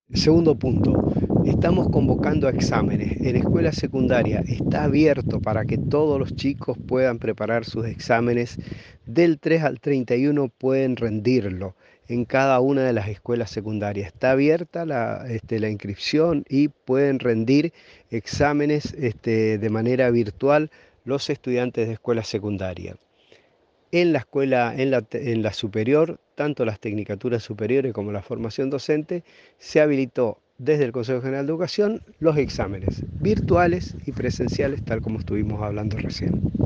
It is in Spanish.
Segundo punto, estamos convocando a exámenes. En escuela secundaria está abierto para que todos los chicos puedan preparar sus exámenes. Del 3 al 31 pueden rendirlo en cada una de las escuelas secundarias. Está abierta la inscripción y pueden rendir exámenes de manera virtual los estudiantes de escuela secundaria. En la escuela, en la superior, tanto las tecnicaturas superiores como la formación docente, se habilitó desde el Consejo General de Educación los exámenes virtuales y presenciales, tal como estuvimos hablando recién.